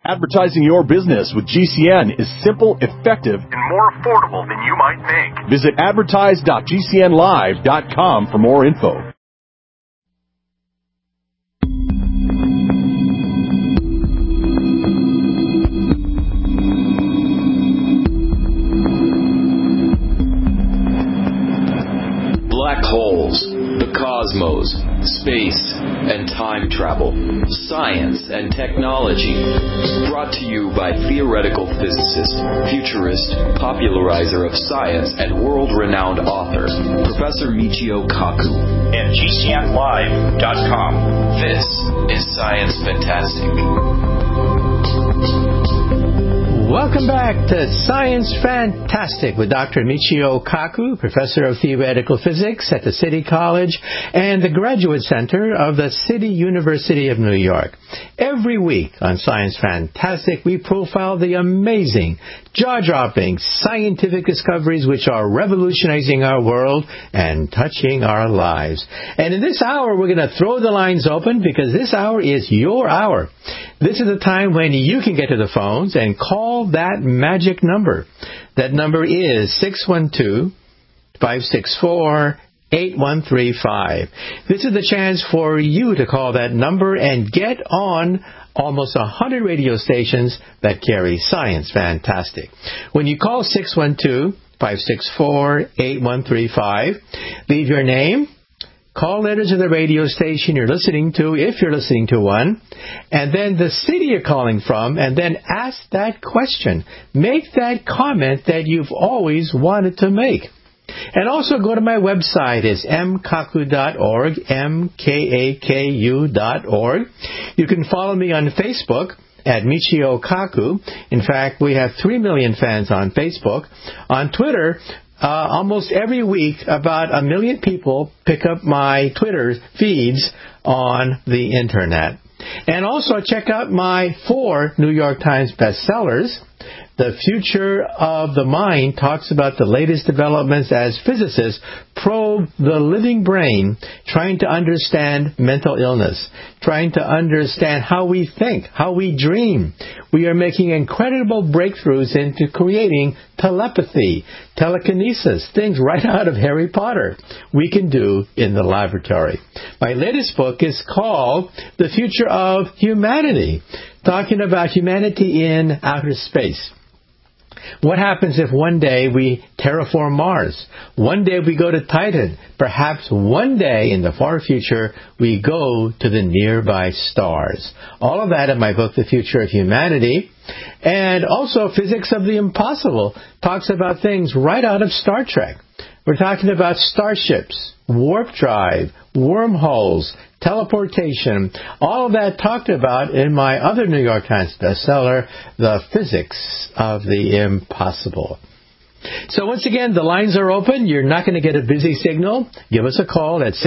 Advertising your business with GCN is simple, effective, and more affordable than you might think. Visit advertise.gcnlive.com for more info. Black holes, the cosmos, space, and time travel, science and technology. Brought to you by theoretical physicist, futurist, popularizer of science, and world-renowned author, Professor Michio Kaku. And GCNlive.com. This is Science Fantastic. Welcome back to Science Fantastic with Dr. Michio Kaku, Professor of Theoretical Physics at the City College and the Graduate Center of the City University of New York. Every week on Science Fantastic, we profile the amazing, jaw-dropping scientific discoveries which are revolutionizing our world and touching our lives. And in this hour, we're going to throw the lines open because this hour is your hour. This is the time when you can get to the phones and call that magic number. That number is 612-564-8135. This is the chance for you to call that number and get on almost 100 radio stations that carry Science Fantastic. When you call 612-564-8135, leave your name, call letters of the radio station you're listening to, if you're listening to one, and then the city you're calling from, and then ask that question. Make that comment that you've always wanted to make. And also go to my website. It's mkaku.org, mkaku.org. You can follow me on Facebook at Michio Kaku. In fact, we have 3 million fans on Facebook. On Twitter, almost every week, about 1 million people pick up my Twitter feeds on the Internet. And also check out my 4 New York Times bestsellers. The Future of the Mind talks about the latest developments as physicists probe the living brain, trying to understand mental illness, trying to understand how we think, how we dream. We are making incredible breakthroughs into creating telepathy, telekinesis, things right out of Harry Potter we can do in the laboratory. My latest book is called The Future of Humanity, talking about humanity in outer space. What happens if one day we terraform Mars? One day we go to Titan. Perhaps one day in the far future we go to the nearby stars. All of that in my book, The Future of Humanity. And also Physics of the Impossible talks about things right out of Star Trek. We're talking about starships, warp drive, wormholes, teleportation, all of that talked about in my other New York Times bestseller, The Physics of the Impossible. So once again, the lines are open. You're not going to get a busy signal. Give us a call at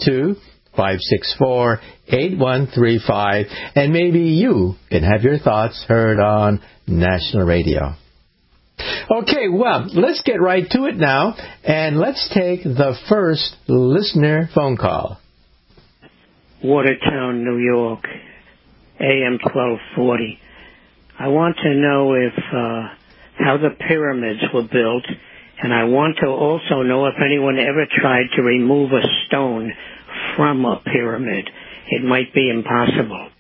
612-564-8135, and maybe you can have your thoughts heard on national radio. Okay, well, let's get right to it now, and let's take the first listener phone call. Watertown, New York, AM 1240. I want to know if how the pyramids were built, and I want to also know if anyone ever tried to remove a stone from a pyramid. It might be impossible.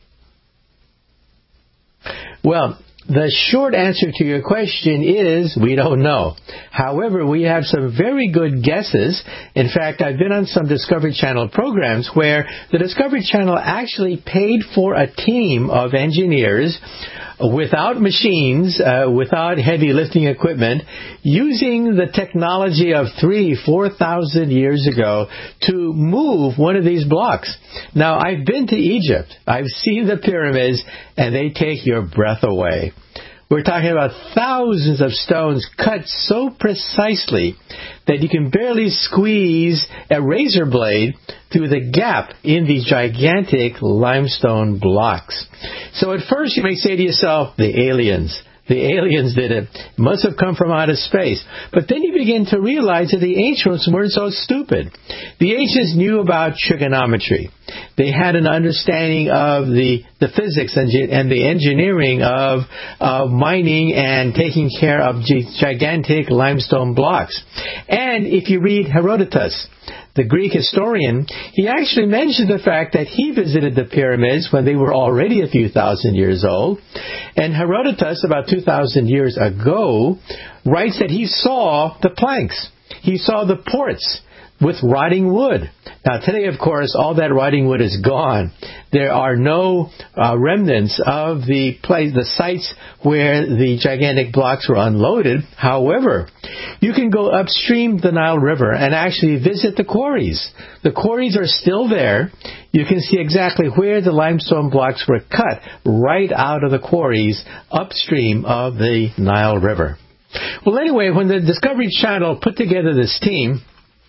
Well, the short answer to your question is we don't know. However, we have some very good guesses. In fact, I've been on some Discovery Channel programs where the Discovery Channel actually paid for a team of engineers without machines, without heavy lifting equipment, using the technology of 4,000 years ago to move one of these blocks. Now, I've been to Egypt. I've seen the pyramids, and they take your breath away. We're talking about thousands of stones cut so precisely that you can barely squeeze a razor blade through the gap in these gigantic limestone blocks. So at first you may say to yourself, the aliens, The aliens did it. It must have come from outer space. But then you begin to realize that the ancients weren't so stupid. The ancients knew about trigonometry. They had an understanding of the physics and the engineering of mining and taking care of gigantic limestone blocks. And if you read Herodotus, the Greek historian, he actually mentioned the fact that he visited the pyramids when they were already a few thousand years old. And Herodotus, about 2,000 years ago, writes that he saw the planks. He saw the ports with rotting wood. Now, today, of course, all that rotting wood is gone. There are no remnants of the sites where the gigantic blocks were unloaded. However, you can go upstream the Nile River and actually visit the quarries. The quarries are still there. You can see exactly where the limestone blocks were cut right out of the quarries upstream of the Nile River. Well, anyway, when the Discovery Channel put together this team,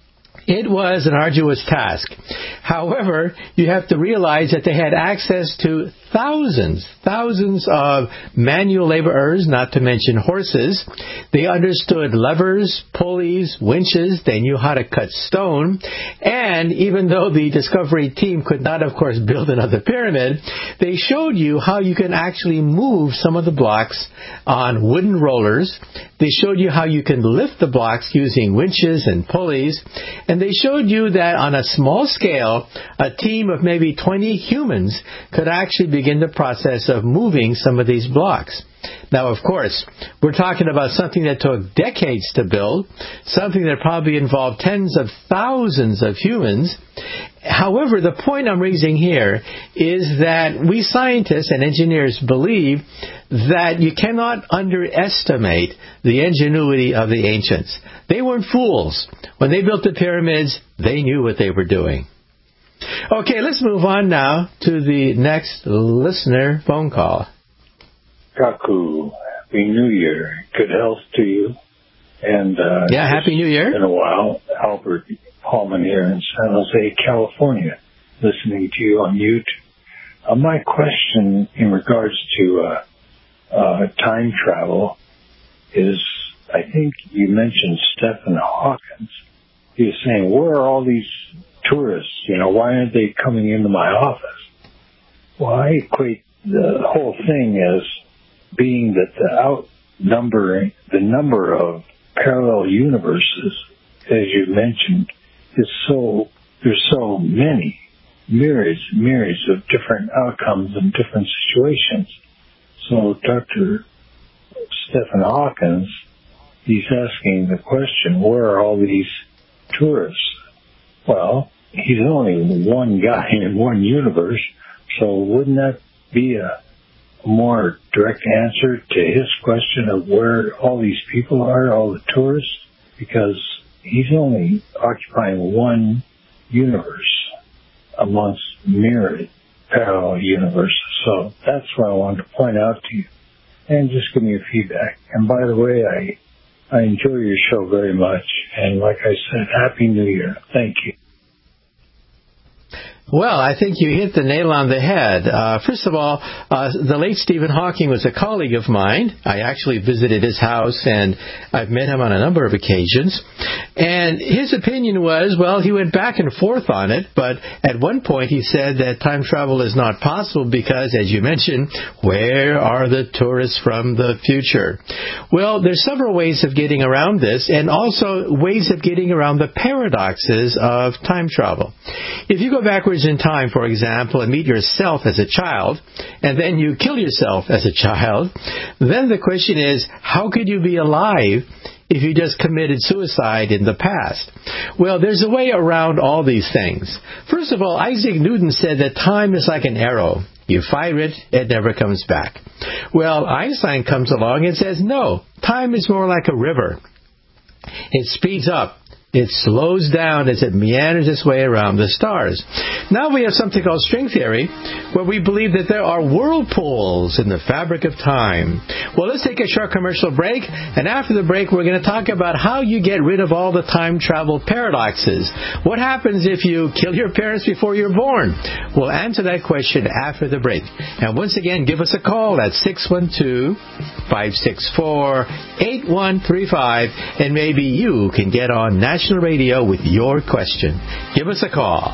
it was an arduous task. However, you have to realize that they had access to thousands of manual laborers, not to mention horses. They understood levers, pulleys, winches. They knew how to cut stone. And even though the Discovery team could not, of course, build another pyramid, they showed you how you can actually move some of the blocks on wooden rollers. They showed you how you can lift the blocks using winches and pulleys. And they showed you that on a small scale, a team of maybe 20 humans could actually begin the process of moving some of these blocks. Now, of course, we're talking about something that took decades to build, something that probably involved tens of thousands of humans. However, the point I'm raising here is that we scientists and engineers believe that you cannot underestimate the ingenuity of the ancients. They weren't fools. When they built the pyramids, they knew what they were doing. Okay, let's move on now to the next listener phone call. Kaku, Happy New Year. Good health to you. And Happy New Year. It's been a while. Albert Paulman here in San Jose, California, listening to you on YouTube. My question in regards to time travel is, I think you mentioned Stephen Hawking. He was saying, where are all these tourists? Why aren't they coming into my office? Well, I equate the whole thing as being that the number of parallel universes, as you mentioned, there's so many, myriads of different outcomes and different situations. So Dr. Stephen Hawking, he's asking the question, where are all these tourists? Well, he's only one guy in one universe, so wouldn't that be a more direct answer to his question of where all these people are, all the tourists? Because he's only occupying one universe amongst myriad parallel universes. So that's what I wanted to point out to you. And just give me your feedback. And by the way, I enjoy your show very much. And like I said, Happy New Year. Thank you. Well, I think you hit the nail on the head. First of all, the late Stephen Hawking was a colleague of mine. I actually visited his house, and I've met him on a number of occasions. And his opinion was, well, he went back and forth on it, but at one point he said that time travel is not possible because, as you mentioned, where are the tourists from the future? Well, there's several ways of getting around this, and also ways of getting around the paradoxes of time travel. If you go backwards in time, for example, and meet yourself as a child, and then you kill yourself as a child, then the question is, how could you be alive if you just committed suicide in the past? Well, there's a way around all these things. First of all, Isaac Newton said that time is like an arrow. You fire it, it never comes back. Well, Einstein comes along and says, no, time is more like a river. It speeds up. it slows down as it meanders its way around the stars. Now we have something called string theory, where we believe that there are whirlpools in the fabric of time. Well, let's take a short commercial break, and after the break, we're going to talk about how you get rid of all the time travel paradoxes. What happens if you kill your parents before you're born? We'll answer that question after the break. And once again, give us a call at 612-564-8135, and maybe you can get on national radio with your question. Give us a call.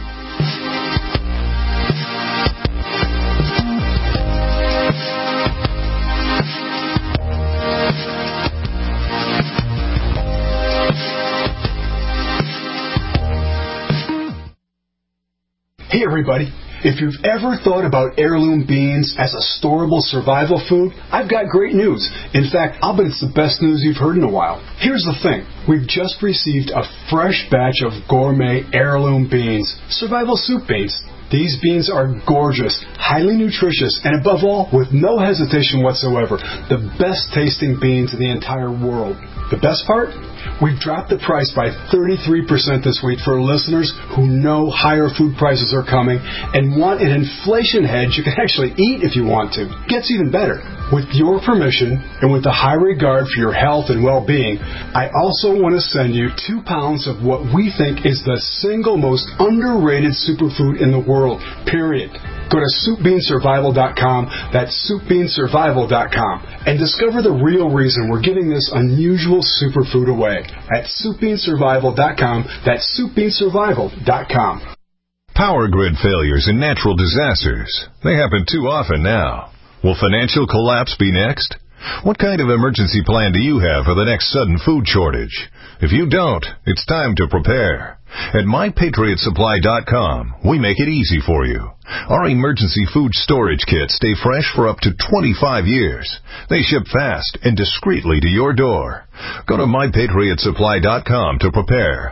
Hey everybody, if you've ever thought about heirloom beans as a storable survival food, I've got great news. In fact, I'll bet it's the best news you've heard in a while. Here's the thing. We've just received a fresh batch of gourmet heirloom beans, survival soup beans. These beans are gorgeous, highly nutritious, and above all, with no hesitation whatsoever, the best tasting beans in the entire world. The best part? We've dropped the price by 33% this week for listeners who know higher food prices are coming and want an inflation hedge you can actually eat if you want to. Gets even better. With your permission and with the high regard for your health and well-being, I also want to send you 2 pounds of what we think is the single most underrated superfood in the world, period. Go to SoupBeanSurvival.com, that's SoupBeanSurvival.com, and discover the real reason we're giving this unusual superfood away at SoupBeanSurvival.com, that's SoupBeanSurvival.com. Power grid failures and natural disasters. They happen too often now. Will financial collapse be next? What kind of emergency plan do you have for the next sudden food shortage? If you don't, it's time to prepare. At MyPatriotSupply.com, we make it easy for you. Our emergency food storage kits stay fresh for up to 25 years. They ship fast and discreetly to your door. Go to MyPatriotSupply.com to prepare.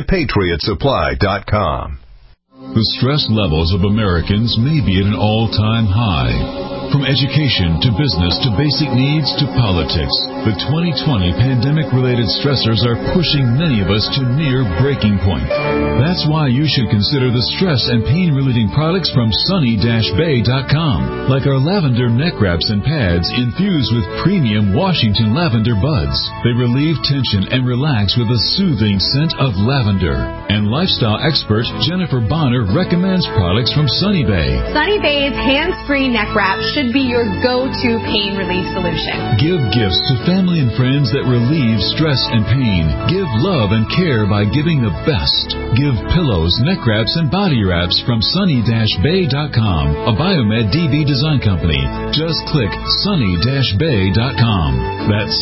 MyPatriotSupply.com. The stress levels of Americans may be at an all-time high. From education to business to basic needs to politics, the 2020 pandemic-related stressors are pushing many of us to near breaking point. That's why you should consider the stress and pain-relieving products from Sunny-Bay.com, like our lavender neck wraps and pads infused with premium Washington lavender buds. They relieve tension and relax with a soothing scent of lavender. And lifestyle expert Jennifer Bonner recommends products from Sunny Bay. Sunny Bay's hands-free neck wrap should be your go-to pain relief solution. Give gifts to family and friends that relieve stress and pain. Give love and care by giving the best. Give pillows, neck wraps, and body wraps from Sunny-Bay.com, a Biomed DB design company. Just click Sunny-Bay.com. That's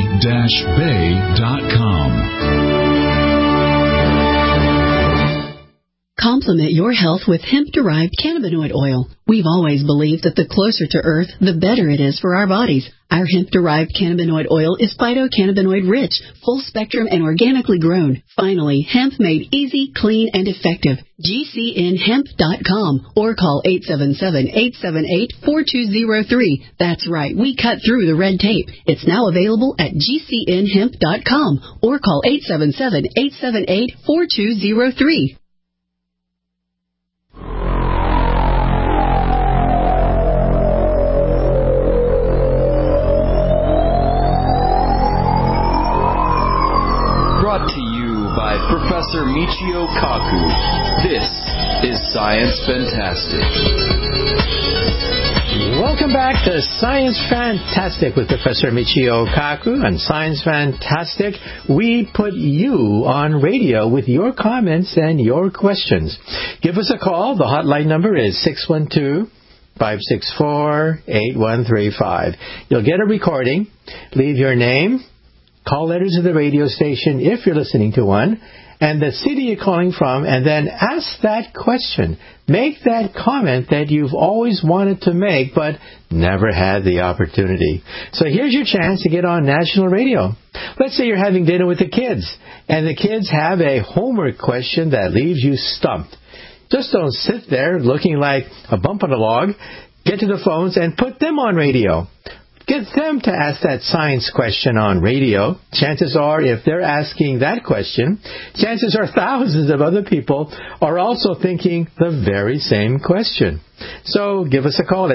Sunny-Bay.com. Complement your health with hemp-derived cannabinoid oil. We've always believed that the closer to Earth, the better it is for our bodies. Our hemp-derived cannabinoid oil is phytocannabinoid-rich, full-spectrum, and organically grown. Finally, hemp made easy, clean, and effective. GCNHemp.com or call 877-878-4203. That's right, we cut through the red tape. It's now available at GCNHemp.com or call 877-878-4203. Brought to you by Professor Michio Kaku. This is Science Fantastic. Welcome back to Science Fantastic with Professor Michio Kaku. On Science Fantastic, we put you on radio with your comments and your questions. Give us a call. The hotline number is 612-564-8135. You'll get a recording. Leave your name, call letters of the radio station if you're listening to one, and the city you're calling from, and then ask that question. Make that comment that you've always wanted to make but never had the opportunity. So here's your chance to get on national radio. Let's say you're having dinner with the kids, and the kids have a homework question that leaves you stumped. Just don't sit there looking like a bump on a log. Get to the phones and put them on radio. get them to ask that science question on radio. Chances are, if they're asking that question, chances are thousands of other people are also thinking the very same question. So give us a call at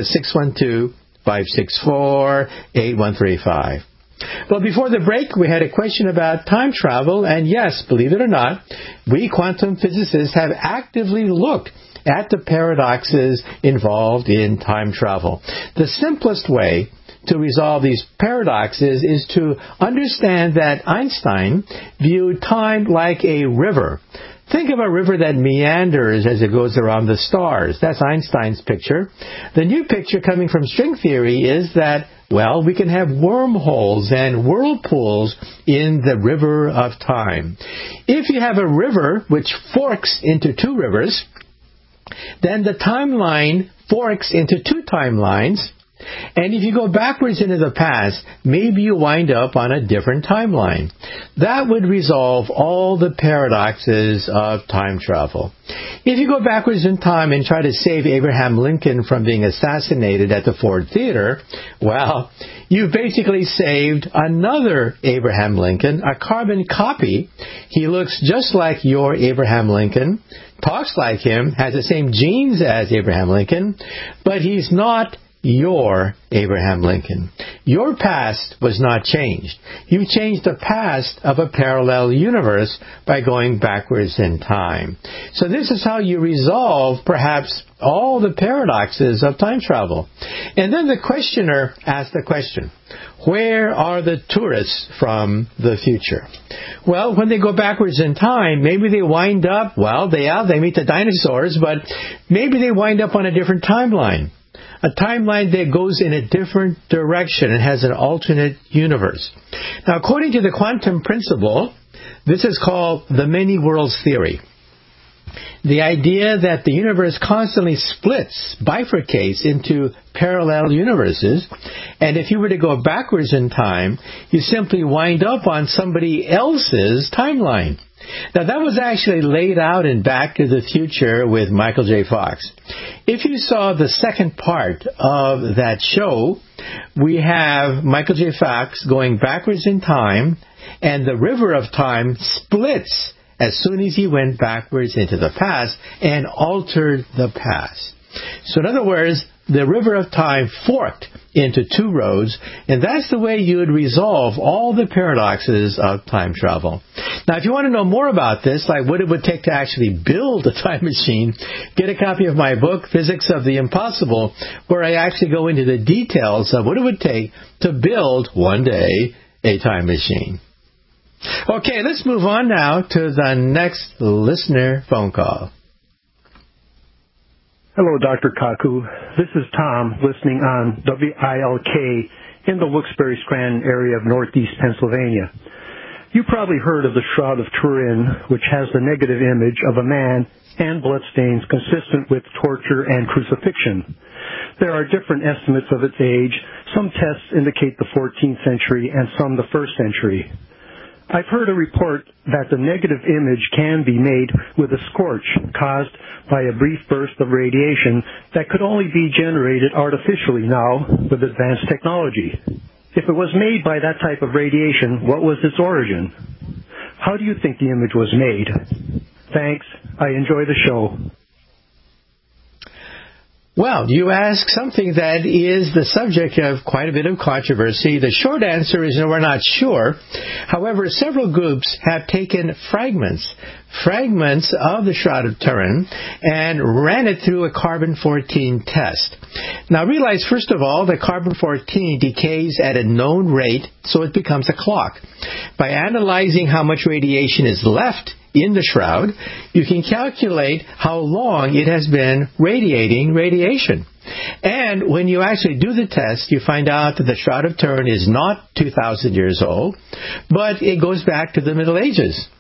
612-564-8135. Well, before the break, we had a question about time travel, and yes, believe it or not, we quantum physicists have actively looked at the paradoxes involved in time travel. The simplest way to resolve these paradoxes is to understand that Einstein viewed time like a river. Think of a river that meanders as it goes around the stars. That's Einstein's picture. The new picture coming from string theory is that, well, we can have wormholes and whirlpools in the river of time. If you have a river which forks into two rivers, then the timeline forks into two timelines. And if you go backwards into the past, maybe you wind up on a different timeline. That would resolve all the paradoxes of time travel. If you go backwards in time and try to save Abraham Lincoln from being assassinated at the Ford Theater, well, you basically saved another Abraham Lincoln, a carbon copy. He looks just like your Abraham Lincoln, talks like him, has the same genes as Abraham Lincoln, but he's not your Abraham Lincoln. Your past was not changed. You changed the past of a parallel universe by going backwards in time. So this is how you resolve perhaps all the paradoxes of time travel. And then the questioner asked the question, where are the tourists from the future? Well, when they go backwards in time, maybe they wind up, well, they meet the dinosaurs, but maybe they wind up on a different timeline. A timeline that goes in a different direction and has an alternate universe. Now, according to the quantum principle, this is called the many worlds theory. The idea that the universe constantly splits, bifurcates into parallel universes, and if you were to go backwards in time, you simply wind up on somebody else's timeline. Now, that was actually laid out in Back to the Future with Michael J. Fox. If you saw the second part of that show, we have Michael J. Fox going backwards in time, and the river of time splits as soon as he went backwards into the past and altered the past. So in other words, the river of time forked into two roads, and that's the way you would resolve all the paradoxes of time travel. Now, if you want to know more about this, like what it would take to actually build a time machine, get a copy of my book, Physics of the Impossible, where I actually go into the details of what it would take to build, one day, a time machine. Okay, let's move on now to the next listener phone call. Hello, Dr. Kaku. This is Tom, listening on WILK in the Wilkes-Barre Scranton area of northeast Pennsylvania. You probably heard of the Shroud of Turin, which has the negative image of a man and bloodstains consistent with torture and crucifixion. There are different estimates of its age. Some tests indicate the 14th century and some the 1st century. I've heard a report that the negative image can be made with a scorch caused by a brief burst of radiation that could only be generated artificially now with advanced technology. If it was made by that type of radiation, what was its origin? How do you think the image was made? Thanks. I enjoy the show. Well, you ask something that is the subject of quite a bit of controversy. The short answer is no, we're not sure. However, several groups have taken fragments of the Shroud of Turin and ran it through a carbon-14 test. Now realize, first of all, that carbon-14 decays at a known rate, so it becomes a clock. By analyzing how much radiation is left in the shroud, you can calculate how long it has been radiating radiation. And when you actually do the test, you find out that the Shroud of Turin is not 2,000 years old, but it goes back to the Middle Ages.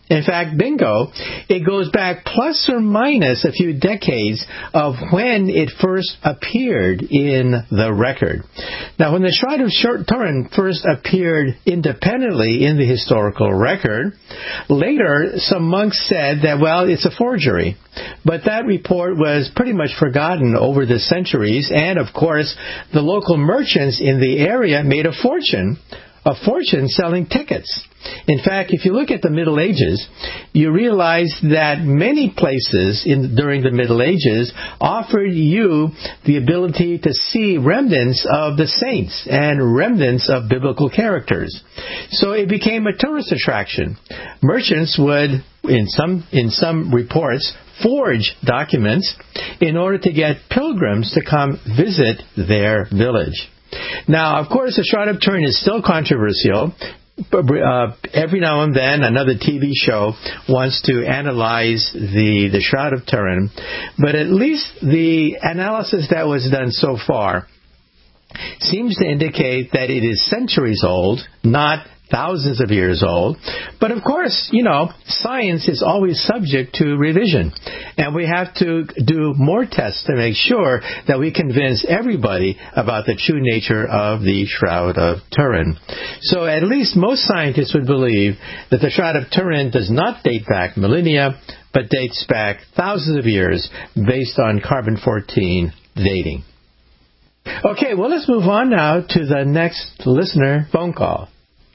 In fact, bingo, it goes back plus or minus a few decades of when it first appeared in the record. Now, when the Shroud of Turin first appeared independently in the historical record, later some monks said that, well, it's a forgery. But that report was pretty much forgotten over the centuries, and of course, the local merchants in the area made a fortune selling tickets. In fact, if you look at the Middle Ages, you realize that many places during the Middle Ages offered you the ability to see remnants of the saints and remnants of biblical characters. So it became a tourist attraction. Merchants would, in some reports, forge documents in order to get pilgrims to come visit their village. Now, of course, the Shroud of Turin is still controversial. Every now and then, another TV show wants to analyze the Shroud of Turin. But at least the analysis that was done so far seems to indicate that it is centuries old, not thousands of years old. But of course, science is always subject to revision. And we have to do more tests to make sure that we convince everybody about the true nature of the Shroud of Turin. So at least most scientists would believe that the Shroud of Turin does not date back millennia, but dates back thousands of years based on carbon-14 dating. Okay, well, let's move on now to the next listener phone call.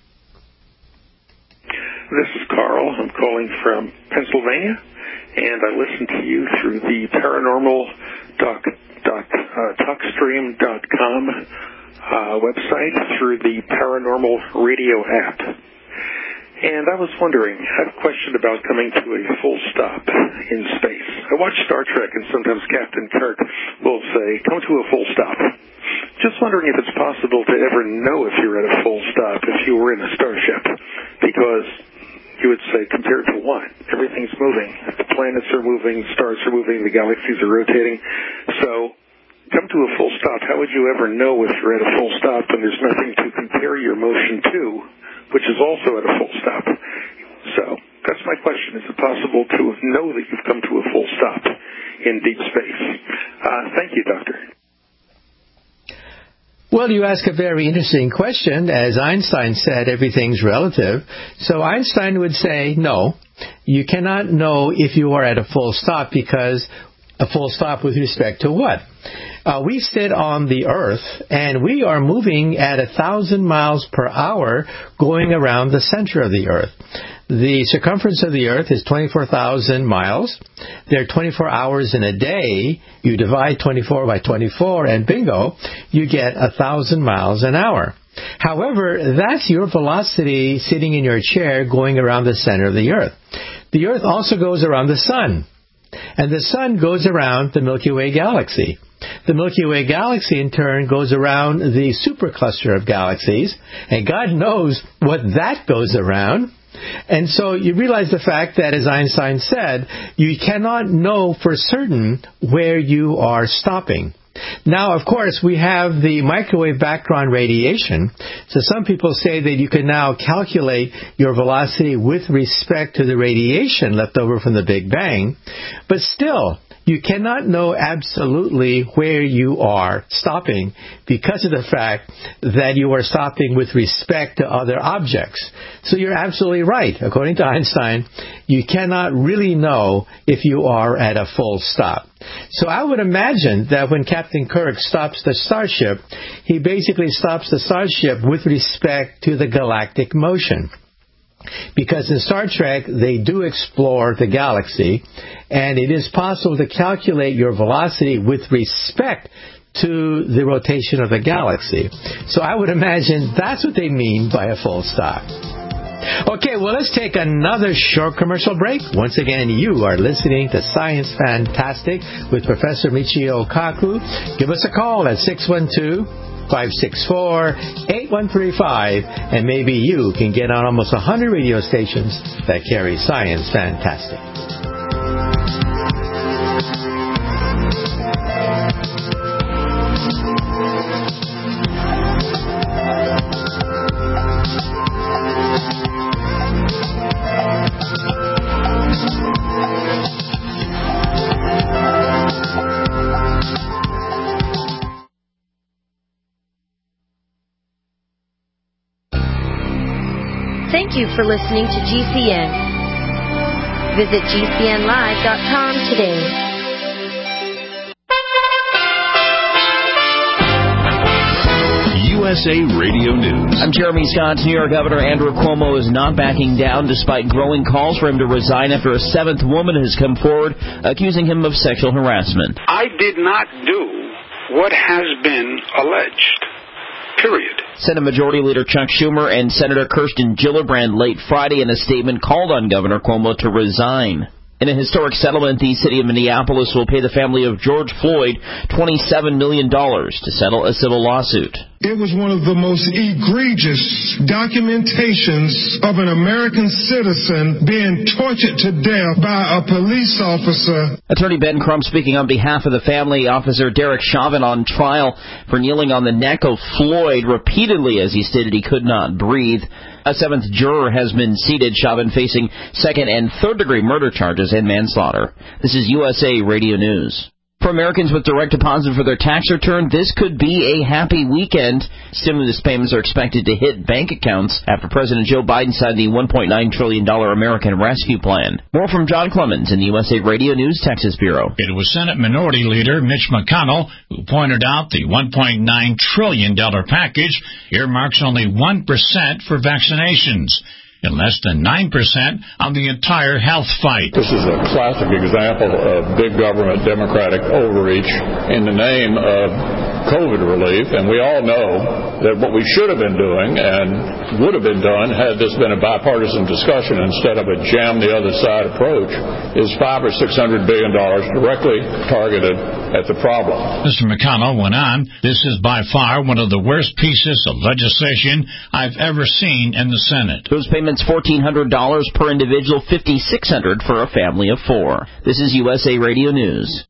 This is Carl. I'm calling from Pennsylvania, and I listen to you through the paranormal.talkstream.com website through the Paranormal Radio app. And I was wondering, I have a question about coming to a full stop in space. I watch Star Trek, and sometimes Captain Kirk will say, "Come to a full stop." Just wondering if it's possible to ever know if you're at a full stop if you were in a starship, because you would say, compared to what? Everything's moving. The planets are moving, stars are moving, the galaxies are rotating. So, come to a full stop. How would you ever know if you're at a full stop when there's nothing to compare your motion to, which is also at a full stop? So, that's my question. Is it possible to know that you've come to a full stop in deep space? Thank you, Doctor. Well, you ask a very interesting question. As Einstein said, everything's relative. So Einstein would say, no, you cannot know if you are at a full stop, because a full stop with respect to what? We sit on the Earth, and we are moving at 1,000 miles per hour going around the center of the Earth. The circumference of the Earth is 24,000 miles. There are 24 hours in a day. You divide 24 by 24, and bingo, you get 1,000 miles an hour. However, that's your velocity sitting in your chair going around the center of the Earth. The Earth also goes around the Sun, and the Sun goes around the Milky Way galaxy. The Milky Way galaxy, in turn, goes around the supercluster of galaxies, and God knows what that goes around. And so you realize the fact that, as Einstein said, you cannot know for certain where you are stopping. Now, of course, we have the microwave background radiation. So some people say that you can now calculate your velocity with respect to the radiation left over from the Big Bang. But still, you cannot know absolutely where you are stopping because of the fact that you are stopping with respect to other objects. So you're absolutely right. According to Einstein, you cannot really know if you are at a full stop. So I would imagine that when Captain Kirk stops the starship, he basically stops the starship with respect to the galactic motion. Because in Star Trek, they do explore the galaxy, and it is possible to calculate your velocity with respect to the rotation of the galaxy. So I would imagine that's what they mean by a full stop. Okay, well, let's take another short commercial break. Once again, you are listening to Science Fantastic with Professor Michio Kaku. Give us a call at 612-564-8135, and maybe you can get on almost 100 radio stations that carry Science Fantastic. Thank you for listening to GCN. Visit GCNlive.com today. USA Radio News. I'm Jeremy Scott. New York Governor Andrew Cuomo is not backing down despite growing calls for him to resign after a seventh woman has come forward accusing him of sexual harassment. I did not do what has been alleged. Period. Senate Majority Leader Chuck Schumer and Senator Kirsten Gillibrand late Friday in a statement called on Governor Cuomo to resign. In a historic settlement, the city of Minneapolis will pay the family of George Floyd $27 million to settle a civil lawsuit. It was one of the most egregious documentations of an American citizen being tortured to death by a police officer. Attorney Ben Crump speaking on behalf of the family. Officer Derek Chauvin on trial for kneeling on the neck of Floyd repeatedly as he stated he could not breathe. A seventh juror has been seated, Chauvin facing second and third-degree murder charges and manslaughter. This is USA Radio News. For Americans with direct deposit for their tax return, this could be a happy weekend. Stimulus payments are expected to hit bank accounts after President Joe Biden signed the $1.9 trillion American Rescue Plan. More from John Clemens in the USA Radio News Texas Bureau. It was Senate Minority Leader Mitch McConnell who pointed out the $1.9 trillion package earmarks only 1% for vaccinations, and less than 9% on the entire health fight. This is a classic example of big government Democratic overreach in the name of COVID relief, and we all know that what we should have been doing and would have been done had this been a bipartisan discussion instead of a jam the other side approach is $500 or $600 billion directly targeted at the problem. Mr. McConnell went on, this is by far one of the worst pieces of legislation I've ever seen in the Senate. Those payments $1,400 per individual, $5,600 for a family of four. This is USA Radio News.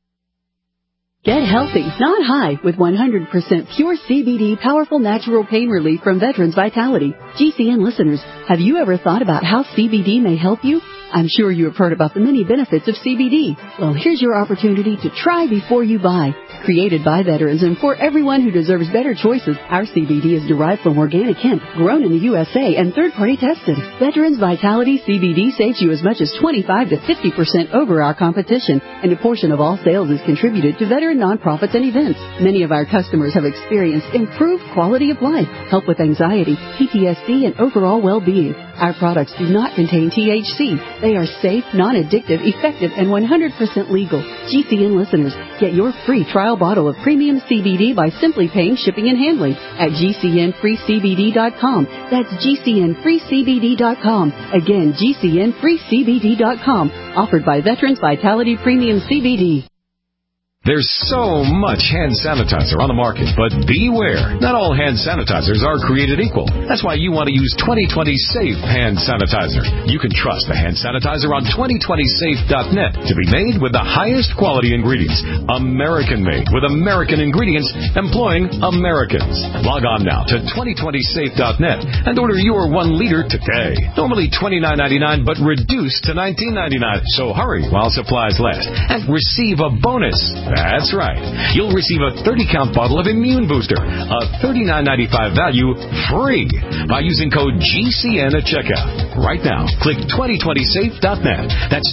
Get healthy, not high, with 100% pure CBD powerful natural pain relief from Veterans Vitality. GCN listeners, have you ever thought about how CBD may help you? I'm sure you have heard about the many benefits of CBD. Well, here's your opportunity to try before you buy. Created by veterans and for everyone who deserves better choices, our CBD is derived from organic hemp, grown in the USA and third-party tested. Veterans Vitality CBD saves you as much as 25 to 50% over our competition, and a portion of all sales is contributed to veteran nonprofits and events. Many of our customers have experienced improved quality of life, help with anxiety, PTSD, and overall well-being. Our products do not contain THC. They are safe, non-addictive, effective, and 100% legal. GCN listeners, get your free trial bottle of premium CBD by simply paying shipping and handling at GCNFreeCBD.com. That's GCNFreeCBD.com. Again, GCNFreeCBD.com. Offered by Veterans Vitality Premium CBD. There's so much hand sanitizer on the market, but beware. Not all hand sanitizers are created equal. That's why you want to use 2020 Safe Hand Sanitizer. You can trust the hand sanitizer on 2020safe.net to be made with the highest quality ingredients. American-made with American ingredients employing Americans. Log on now to 2020safe.net and order your 1 liter today. Normally $29.99, but reduced to $19.99. So hurry while supplies last and receive a bonus. That's right. You'll receive a 30-count bottle of Immune Booster, a $39.95 value, free by using code GCN at checkout. Right now, click 2020safe.net. That's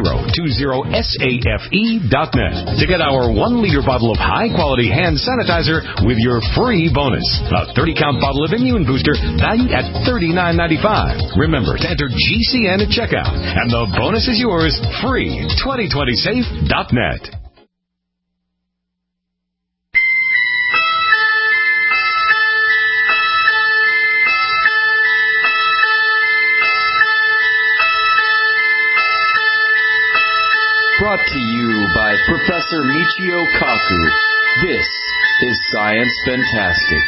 2020safe.net to get our 1-liter bottle of high-quality hand sanitizer with your free bonus. A 30-count bottle of Immune Booster valued at $39.95. Remember to enter GCN at checkout, and the bonus is yours free. 2020safe.net. Brought to you by Professor Michio Kaku. This is Science Fantastic.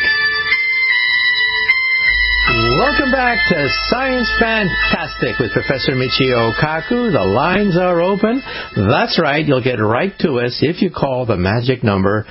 Welcome back to Science Fantastic with Professor Michio Kaku. The lines are open. That's right. You'll get right to us if you call the magic number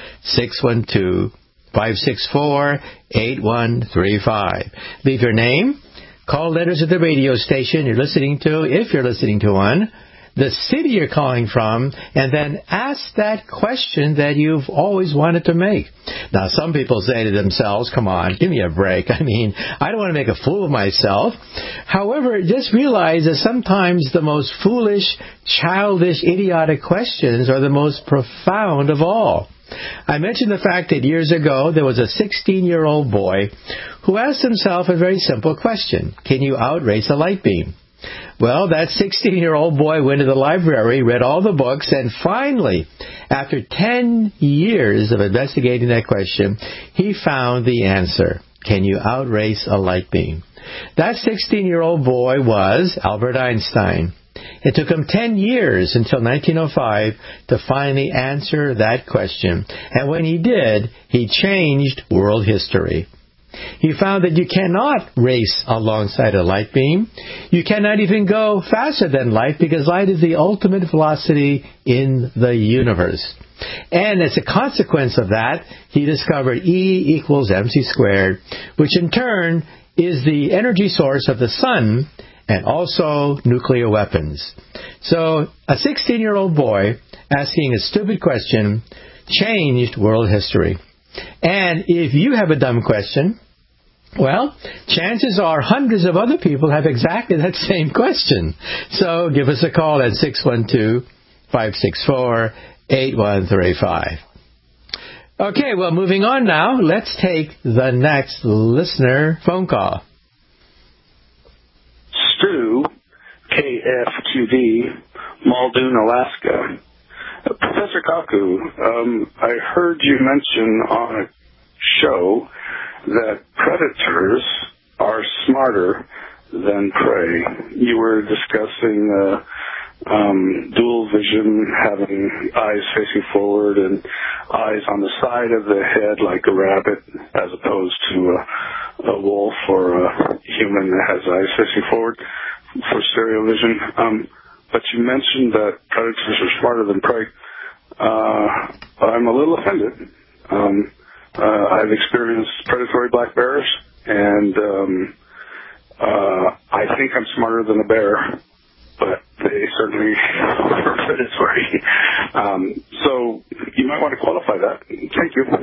612-564-8135. Leave your name, call letters of the radio station you're listening to, if you're listening to one, the city you're calling from, and then ask that question that you've always wanted to make. Now, some people say to themselves, come on, give me a break. I mean, I don't want to make a fool of myself. However, just realize that sometimes the most foolish, childish, idiotic questions are the most profound of all. I mentioned the fact that years ago there was a 16-year-old boy who asked himself a very simple question. Can you outrace a light beam? Well, that 16-year-old boy went to the library, read all the books, and finally, after 10 years of investigating that question, he found the answer. Can you outrace a light beam? That 16-year-old boy was Albert Einstein. It took him 10 years until 1905 to finally answer that question. And when he did, he changed world history. He found that you cannot race alongside a light beam. You cannot even go faster than light because light is the ultimate velocity in the universe. And as a consequence of that, he discovered E equals mc squared, which in turn is the energy source of the sun and also nuclear weapons. So a 16-year-old boy asking a stupid question changed world history. And if you have a dumb question, well, chances are hundreds of other people have exactly that same question. So give us a call at 612-564-8135. Okay, well, moving on now, let's take the next listener phone call. Stu, KFQD, Muldoon, Alaska. Professor Kaku, I heard you mention on a show that predators are smarter than prey. You were discussing dual vision, having eyes facing forward and eyes on the side of the head like a rabbit, as opposed to a wolf or a human that has eyes facing forward for stereo vision. But you mentioned that predators are smarter than prey. I'm a little offended. I've experienced predatory black bears, and I think I'm smarter than a bear, but they certainly are predatory. So you might want to qualify that. Thank you.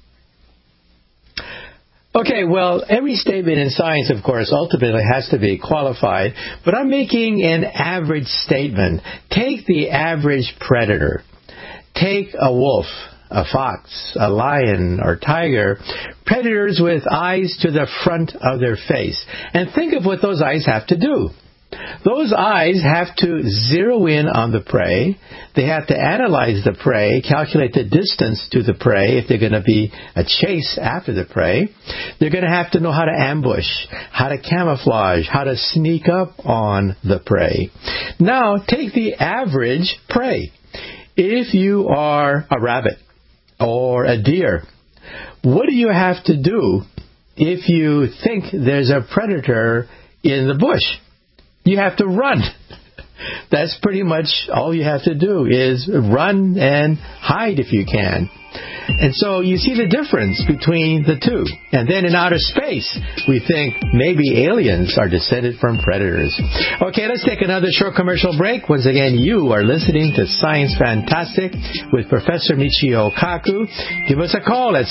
Okay, well, every statement in science, of course, ultimately has to be qualified, but I'm making an average statement. Take the average predator. Take a wolf, a fox, a lion, or tiger, predators with eyes to the front of their face. And think of what those eyes have to do. Those eyes have to zero in on the prey. They have to analyze the prey, calculate the distance to the prey if they're going to be a chase after the prey. They're going to have to know how to ambush, how to camouflage, how to sneak up on the prey. Now, take the average prey. If you are a rabbit or a deer, what do you have to do if you think there's a predator in the bush? You have to run. That's pretty much all you have to do is run and hide if you can. And so you see the difference between the two. And then in outer space, we think maybe aliens are descended from predators. Okay, let's take another short commercial break. Once again, you are listening to Science Fantastic with Professor Michio Kaku. Give us a call at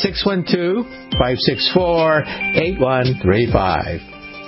612-564-8135.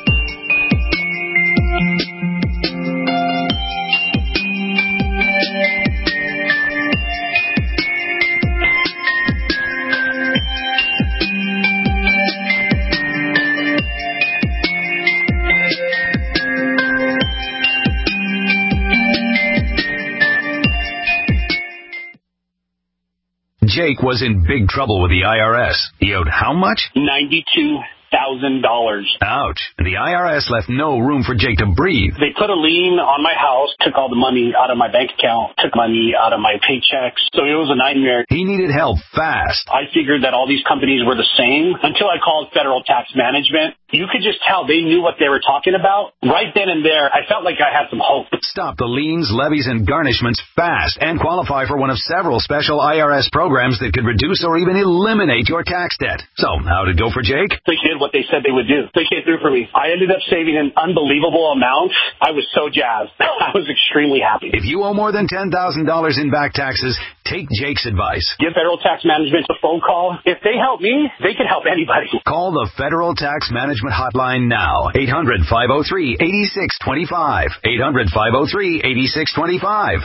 Jake was in big trouble with the IRS. He owed how much? $92,000. Ouch. The IRS left no room for Jake to breathe. They put a lien on my house, took all the money out of my bank account, took money out of my paychecks. So it was a nightmare. He needed help fast. I figured that all these companies were the same until I called Federal Tax Management. You could just tell they knew what they were talking about. Right then and there, I felt like I had some hope. Stop the liens, levies, and garnishments fast and qualify for one of several special IRS programs that could reduce or even eliminate your tax debt. So, how'd it go for Jake? It did what they said they would do. They came through for me. I ended up saving an unbelievable amount. I was so jazzed. I was extremely happy. If you owe more than $10,000 in back taxes, take Jake's advice. Give Federal Tax Management a phone call. If they help me, they can help anybody. Call the Federal Tax Management Hotline now. 800-503-8625. 800-503-8625.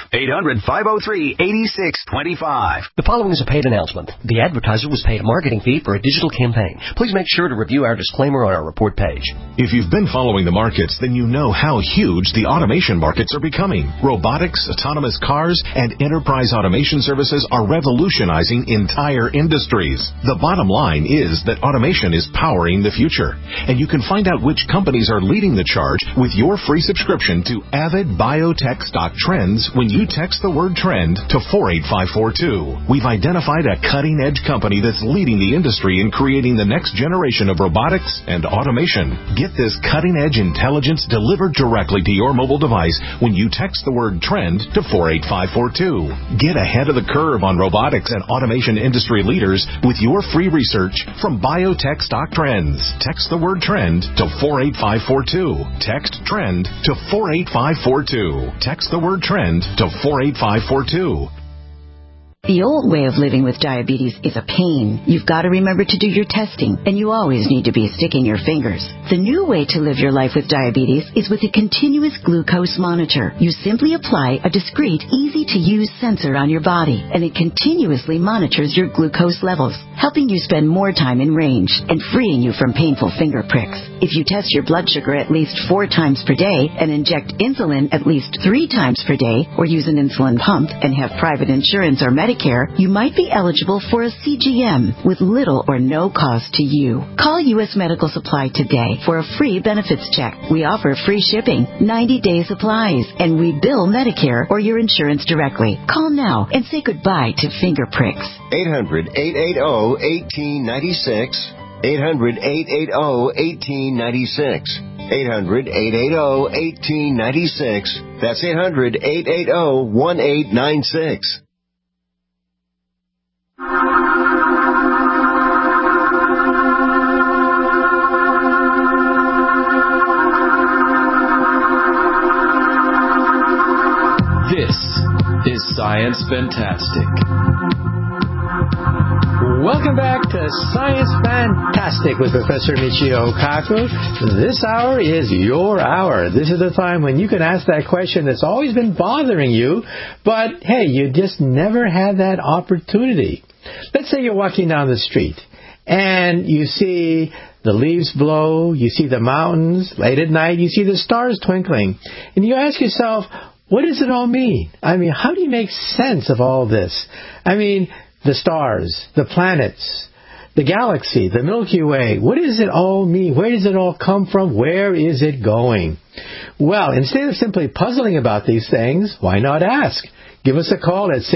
800-503-8625. The following is a paid announcement. The advertiser was paid a marketing fee for a digital campaign. Please make sure to review our disclaimer on our report page. If you've been following the markets, then you know how huge the automation markets are becoming. Robotics, autonomous cars, and enterprise automation services are revolutionizing entire industries. The bottom line is that automation is powering the future. And you can find out which companies are leading the charge with your free subscription to Avid Biotech Stock Trends when you text the word trend to 48542. We've identified a cutting-edge company that's leading the industry in creating the next generation of robotics and automation. Get this cutting-edge intelligence delivered directly to your mobile device when you text the word trend to 48542. Get ahead of the curve on robotics and automation industry leaders with your free research from Biotech Stock Trends. Text the word trend to 48542. Text trend to 48542. Text the word trend to 48542. The old way of living with diabetes is a pain. You've got to remember to do your testing, and you always need to be sticking your fingers. The new way to live your life with diabetes is with a continuous glucose monitor. You simply apply a discreet, easy-to-use sensor on your body, and it continuously monitors your glucose levels, helping you spend more time in range and freeing you from painful finger pricks. If you test your blood sugar at least 4 times per day and inject insulin at least 3 times per day, or use an insulin pump and have private insurance or Medicare, you might be eligible for a CGM with little or no cost to you. Call U.S. Medical Supply today for a free benefits check. We offer free shipping, 90-day supplies, and we bill Medicare or your insurance directly. Call now and say goodbye to finger pricks. 800-880-1896. 800-880-1896. 800-880-1896. That's 800-880-1896. This is Science Fantastic. Welcome back to Science Fantastic with Professor Michio Kaku. This hour is your hour. This is the time when you can ask that question that's always been bothering you, but hey, you just never had that opportunity. Let's say you're walking down the street and you see the leaves blow, you see the mountains, late at night you see the stars twinkling, and you ask yourself, what does it all mean? I mean, how do you make sense of all this? I mean, the stars, the planets, the galaxy, the Milky Way. What does it all mean? Where does it all come from? Where is it going? Well, instead of simply puzzling about these things, why not ask? Give us a call at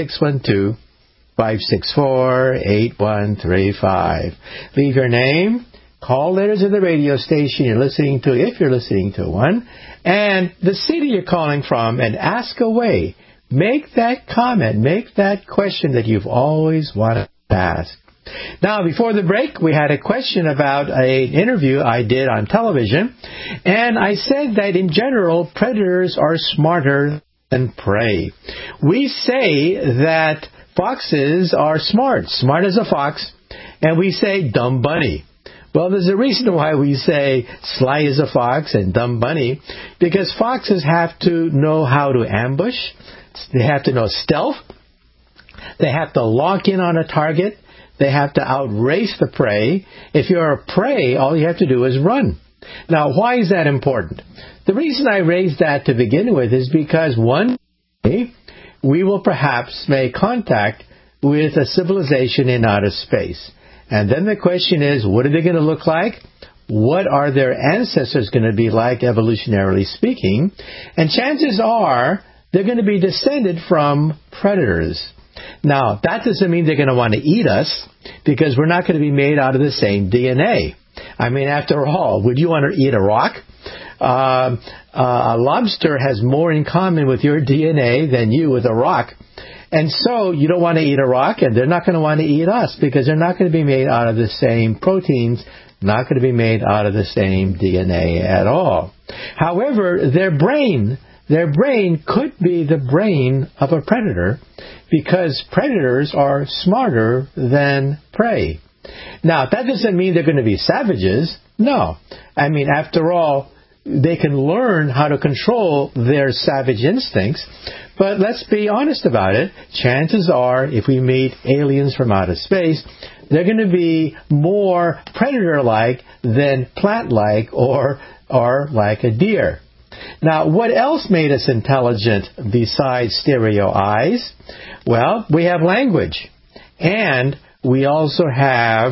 612-564-8135. Leave your name, call letters of the radio station you're listening to, if you're listening to one, and the city you're calling from, and ask away. Make that comment, make that question that you've always wanted to ask. Now, before the break, we had a question about an interview I did on television, and I said that in general, predators are smarter than prey. We say that foxes are smart as a fox, and we say dumb bunny. Well, there's a reason why we say sly as a fox and dumb bunny, because foxes have to know how to ambush. They have to know stealth. They have to lock in on a target. They have to outrace the prey. If you're a prey, all you have to do is run. Now, why is that important? The reason I raised that to begin with is because one day we will perhaps make contact with a civilization in outer space. And then the question is, what are they going to look like? What are their ancestors going to be like, evolutionarily speaking? And chances are they're going to be descended from predators. Now, that doesn't mean they're going to want to eat us, because we're not going to be made out of the same DNA. I mean, after all, would you want to eat a rock? A lobster has more in common with your DNA than you with a rock. And so you don't want to eat a rock, and they're not going to want to eat us, because they're not going to be made out of the same proteins not going to be made out of the same DNA at all. However, their brain could be the brain of a predator, because predators are smarter than prey. Now, that doesn't mean they're going to be savages. No. I mean, after all, they can learn how to control their savage instincts. But let's be honest about it. Chances are, if we meet aliens from outer space, they're going to be more predator-like than plant-like or like a deer. Now, what else made us intelligent besides stereo eyes? Well, we have language. And we also have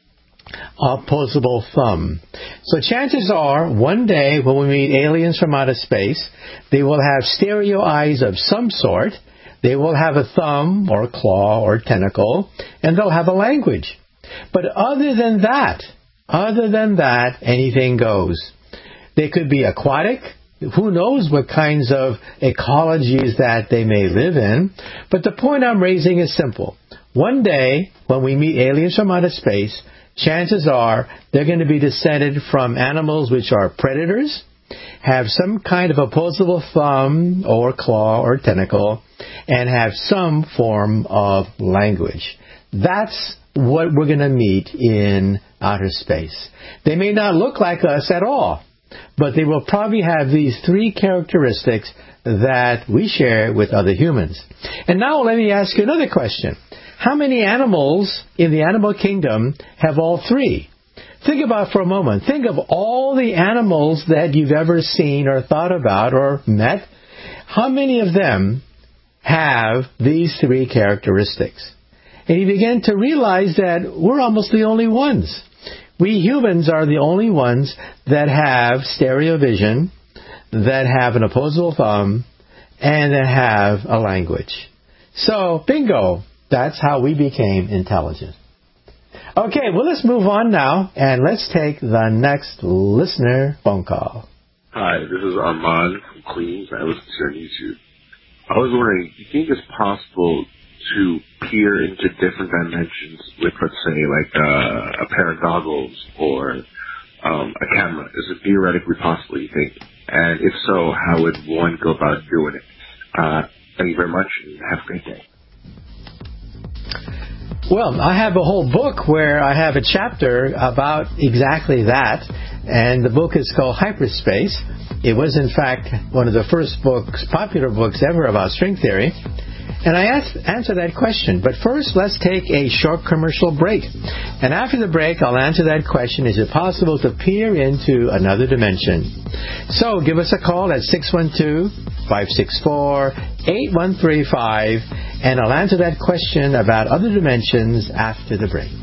opposable thumb. So chances are, one day when we meet aliens from outer space, they will have stereo eyes of some sort, they will have a thumb or claw or tentacle, and they'll have a language. But other than that, anything goes. They could be aquatic. Who knows what kinds of ecologies that they may live in. But the point I'm raising is simple. One day, when we meet aliens from outer space, chances are they're going to be descended from animals which are predators, have some kind of opposable thumb or claw or tentacle, and have some form of language. That's what we're going to meet in outer space. They may not look like us at all, but they will probably have these three characteristics that we share with other humans. And now let me ask you another question. How many animals in the animal kingdom have all three? Think about for a moment. Think of all the animals that you've ever seen or thought about or met. How many of them have these three characteristics? And you begin to realize that we're almost the only ones. We humans are the only ones that have stereo vision, that have an opposable thumb, and that have a language. So, bingo, that's how we became intelligent. Okay, well, let's move on now, and let's take the next listener phone call. Hi, this is Armand from Queens. I listen to you on YouTube. I was wondering, do you think it's possible to peer into different dimensions with, let's say, like a pair of goggles or a camera? Is it theoretically possible, you think? And if so, how would one go about doing it? Thank you very much, and have a great day. Well, I have a whole book where I have a chapter about exactly that, and the book is called Hyperspace. It was, in fact, one of the first books, popular books ever about string theory. And I answer that question. But first, let's take a short commercial break. And after the break, I'll answer that question. Is it possible to peer into another dimension? So give us a call at 612-564-8135, and I'll answer that question about other dimensions after the break.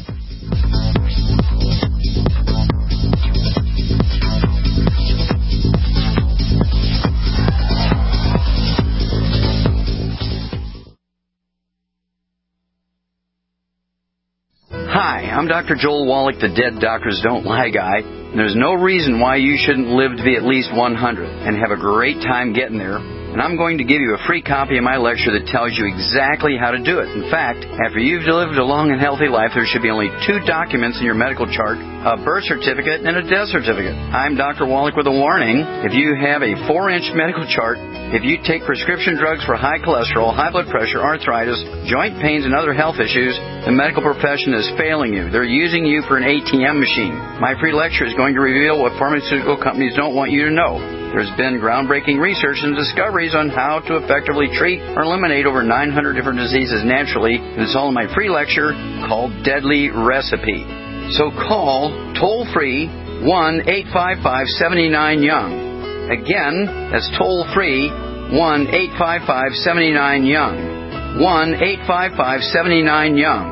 Hi, I'm Dr. Joel Wallach, the Dead Doctors Don't Lie guy. There's no reason why you shouldn't live to be at least 100 and have a great time getting there. And I'm going to give you a free copy of my lecture that tells you exactly how to do it. In fact, after you've lived a long and healthy life, there should be only 2 documents in your medical chart, a birth certificate and a death certificate. I'm Dr. Wallach with a warning. If you have a 4-inch medical chart, if you take prescription drugs for high cholesterol, high blood pressure, arthritis, joint pains, and other health issues, the medical profession is failing you. They're using you for an ATM machine. My free lecture is going to reveal what pharmaceutical companies don't want you to know. There's been groundbreaking research and discoveries on how to effectively treat or eliminate over 900 different diseases naturally, and it's all in my free lecture called Deadly Recipe. So call toll-free 1-855-79-YOUNG. Again, that's toll-free 1-855-79-YOUNG. 1-855-79-YOUNG.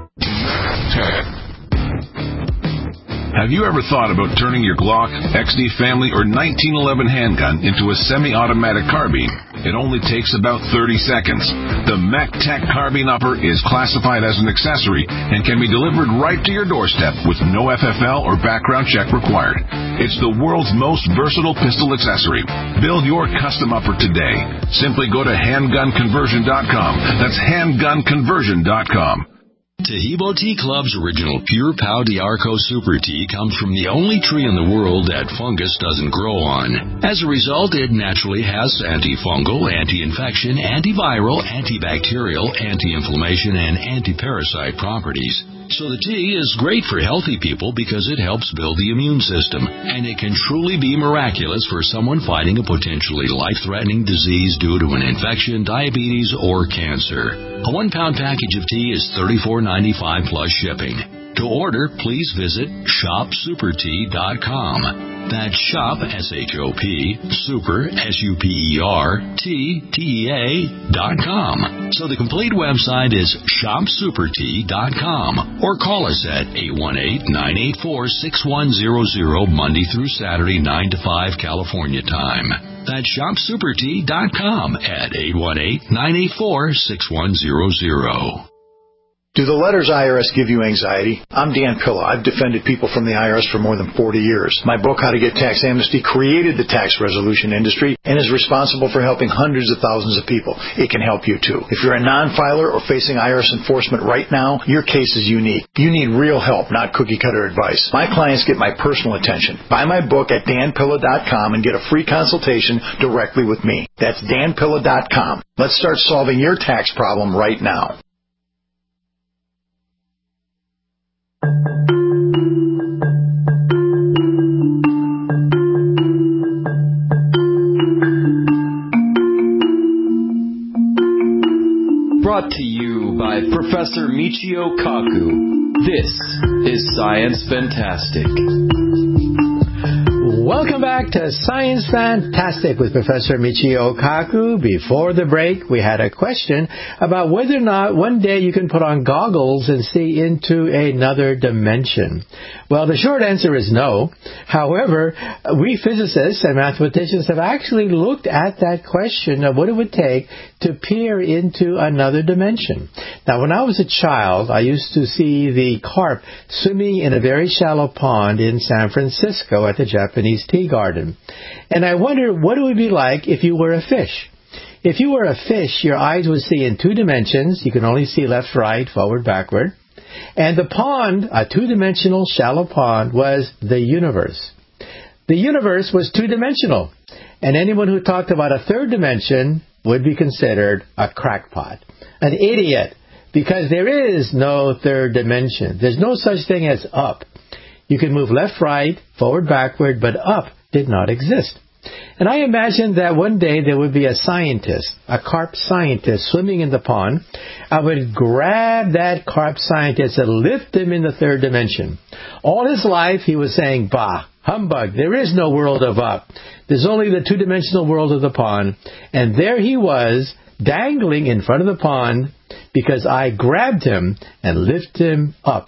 Have you ever thought about turning your Glock, XD Family, or 1911 handgun into a semi-automatic carbine? It only takes about 30 seconds. The MacTac Carbine Upper is classified as an accessory and can be delivered right to your doorstep with no FFL or background check required. It's the world's most versatile pistol accessory. Build your custom upper today. Simply go to handgunconversion.com. That's handgunconversion.com. Tahibo Tea Club's original Pure Pau d'Arco Super Tea comes from the only tree in the world that fungus doesn't grow on. As a result, it naturally has antifungal, anti-infection, antiviral, antibacterial, anti-inflammation, and anti-parasite properties. So the tea is great for healthy people because it helps build the immune system, and it can truly be miraculous for someone fighting a potentially life-threatening disease due to an infection, diabetes, or cancer. A 1-pound package of tea is $34.95 plus shipping. To order, please visit shopsupertea.com. That's shop, S-H-O-P, super, SUPER-TEA.com. So the complete website is shopsupertea.com, or call us at 818-984-6100 Monday through Saturday, 9 to 5 California time. That's shopsupertea.com at 818-984-6100. Do the letters IRS give you anxiety? I'm Dan Pilla. I've defended people from the IRS for more than 40 years. My book, How to Get Tax Amnesty, created the tax resolution industry and is responsible for helping hundreds of thousands of people. It can help you, too. If you're a non-filer or facing IRS enforcement right now, your case is unique. You need real help, not cookie-cutter advice. My clients get my personal attention. Buy my book at danpilla.com and get a free consultation directly with me. That's danpilla.com. Let's start solving your tax problem right now. Brought to you by Professor Michio Kaku. This is Science Fantastic. Welcome back to Science Fantastic with Professor Michio Kaku. Before the break, we had a question about whether or not one day you can put on goggles and see into another dimension. Well, the short answer is no. However, we physicists and mathematicians have actually looked at that question of what it would take to peer into another dimension. Now, when I was a child, I used to see the carp swimming in a very shallow pond in San Francisco at the Japanese Tea Garden. And I wondered what it would be like if you were a fish. If you were a fish, your eyes would see in two dimensions. You can only see left, right, forward, backward. And the pond, a two-dimensional shallow pond, was the universe. The universe was two-dimensional. And anyone who talked about a third dimension would be considered a crackpot, an idiot, because there is no third dimension. There's no such thing as up. You can move left, right, forward, backward, but up did not exist. And I imagined that one day there would be a scientist, a carp scientist, swimming in the pond. I would grab that carp scientist and lift him in the third dimension. All his life he was saying, bah, humbug, there is no world of up. There's only the two-dimensional world of the pond. And there he was, dangling in front of the pond, because I grabbed him and lifted him up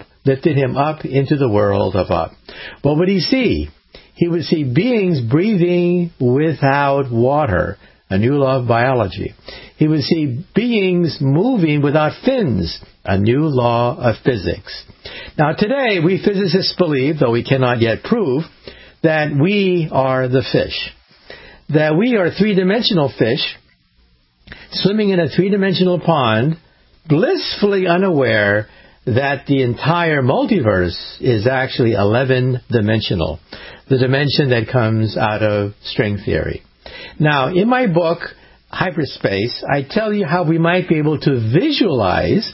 into the world of up. What would he see? He would see beings breathing without water, a new law of biology. He would see beings moving without fins, a new law of physics. Now today, we physicists believe, though we cannot yet prove, that we are the fish. That we are three-dimensional fish, swimming in a three-dimensional pond, blissfully unaware that the entire multiverse is actually 11-dimensional, the dimension that comes out of string theory. Now, in my book, Hyperspace, I tell you how we might be able to visualize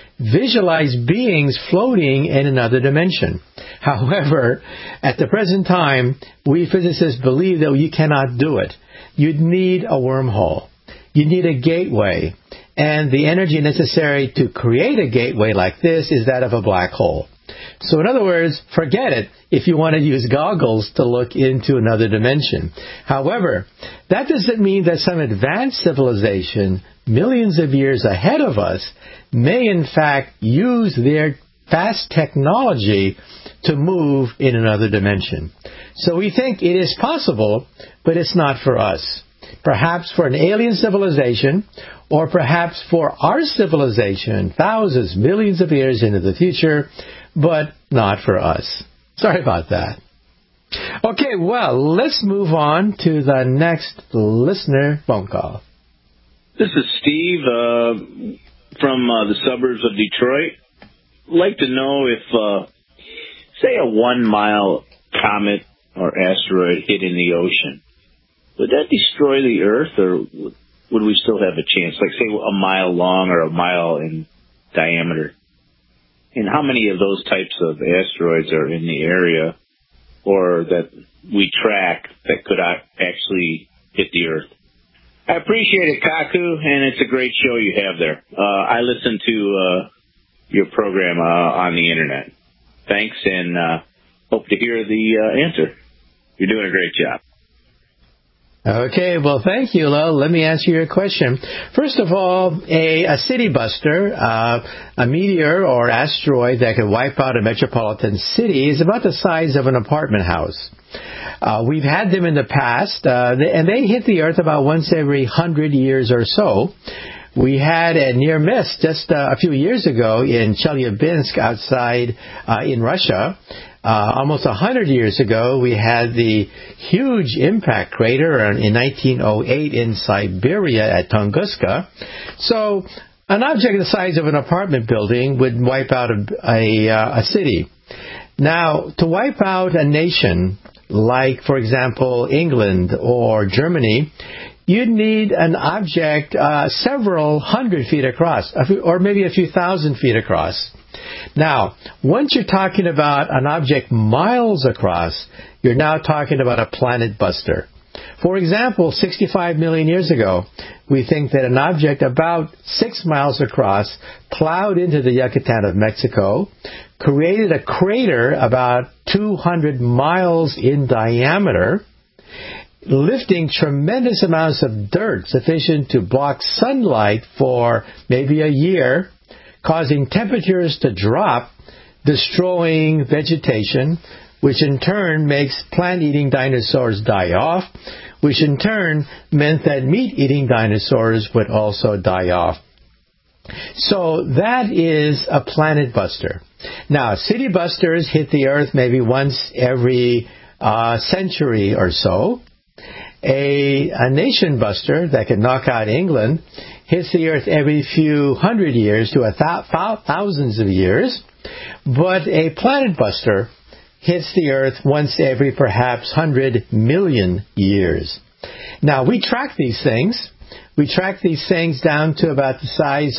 beings floating in another dimension. However, at the present time, we physicists believe that you cannot do it. You'd need a wormhole. You need a gateway. And the energy necessary to create a gateway like this is that of a black hole. So in other words, forget it if you want to use goggles to look into another dimension. However, that doesn't mean that some advanced civilization, millions of years ahead of us, may in fact use their fast technology to move in another dimension. So we think it is possible, but it's not for us. Perhaps for an alien civilization, or perhaps for our civilization, thousands, millions of years into the future, but not for us. Sorry about that. Okay, well, let's move on to the next listener phone call. This is Steve from the suburbs of Detroit. like to know if, say, a 1 mile comet or asteroid hit in the ocean, would that destroy the Earth, or would we still have a chance? Like, say, a mile long or a mile in diameter. And how many of those types of asteroids are in the area or that we track that could actually hit the Earth? I appreciate it, Kaku, and it's a great show you have there. I listen to your program on the Internet. Thanks, and hope to hear the answer. You're doing a great job. Okay, well, thank you, Lo. Let me answer your question. First of all, a city buster, a meteor or asteroid that could wipe out a metropolitan city, is about the size of an apartment house. We've had them in the past, and they hit the Earth about once every 100 years or so. We had a near miss just a few years ago in Chelyabinsk outside in Russia. Almost 100 years ago, we had the huge impact crater in 1908 in Siberia at Tunguska. So an object the size of an apartment building would wipe out a city. Now, to wipe out a nation like, for example, England or Germany, you'd need an object several hundred feet across, or maybe a few thousand feet across. Now, once you're talking about an object miles across, you're now talking about a planet buster. For example, 65 million years ago, we think that an object about 6 miles across plowed into the Yucatan of Mexico, created a crater about 200 miles in diameter, lifting tremendous amounts of dirt sufficient to block sunlight for maybe a year, causing temperatures to drop, destroying vegetation, which in turn makes plant-eating dinosaurs die off, which in turn meant that meat-eating dinosaurs would also die off. So that is a planet buster. Now, city busters hit the Earth maybe once every century or so. A nation buster that can knock out England hits the Earth every few hundred years to thousands of years. But a planet buster hits the Earth once every perhaps 100 million years. Now, we track these things. We track these things down to about the size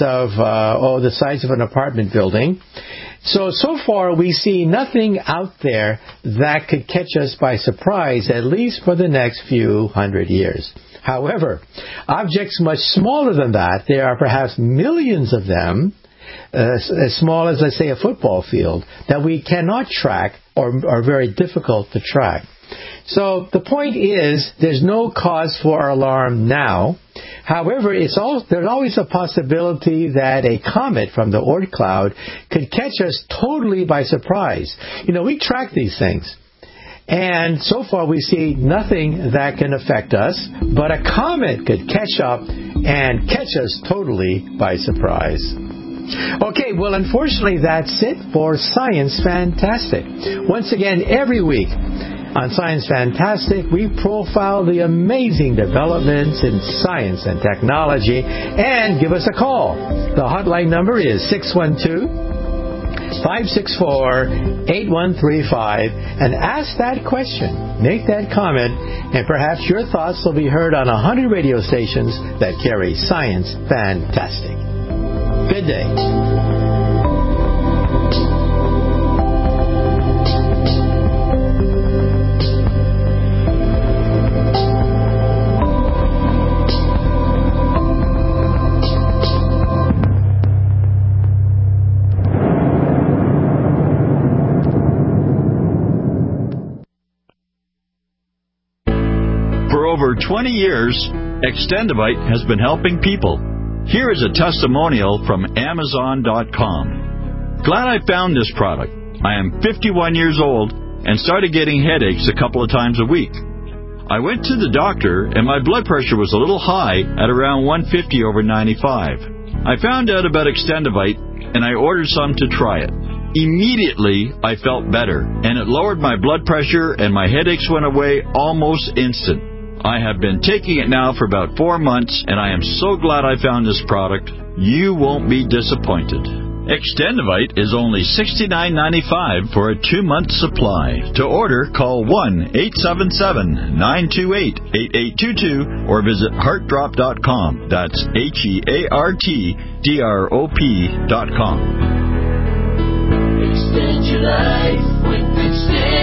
of an apartment building. So far we see nothing out there that could catch us by surprise, at least for the next few hundred years. However, objects much smaller than that, there are perhaps millions of them, as small as, let's say, a football field, that we cannot track or are very difficult to track. So the point is, there's no cause for alarm now. However, there's always a possibility that a comet from the Oort cloud could catch us totally by surprise. We track these things. And so far we see nothing that can affect us, but a comet could catch up and catch us totally by surprise. Okay, well, unfortunately, that's it for Science Fantastic. Once again, every week on Science Fantastic, we profile the amazing developments in science and technology, and give us a call. The hotline number is 612-564-8135, and ask that question, make that comment, and perhaps your thoughts will be heard on 100 radio stations that carry Science Fantastic. Good day. For over 20 years, Extendivite has been helping people. Here is a testimonial from Amazon.com. Glad I found this product. I am 51 years old and started getting headaches a couple of times a week. I went to the doctor and my blood pressure was a little high at around 150/95. I found out about Extendivite and I ordered some to try it. Immediately, I felt better and it lowered my blood pressure and my headaches went away almost instant. I have been taking it now for about 4 months, and I am so glad I found this product. You won't be disappointed. Extendivite is only $69.95 for a 2-month supply. To order, call 1-877-928-8822 or visit heartdrop.com. That's HEARTDROP.com. Extend your life with Extend.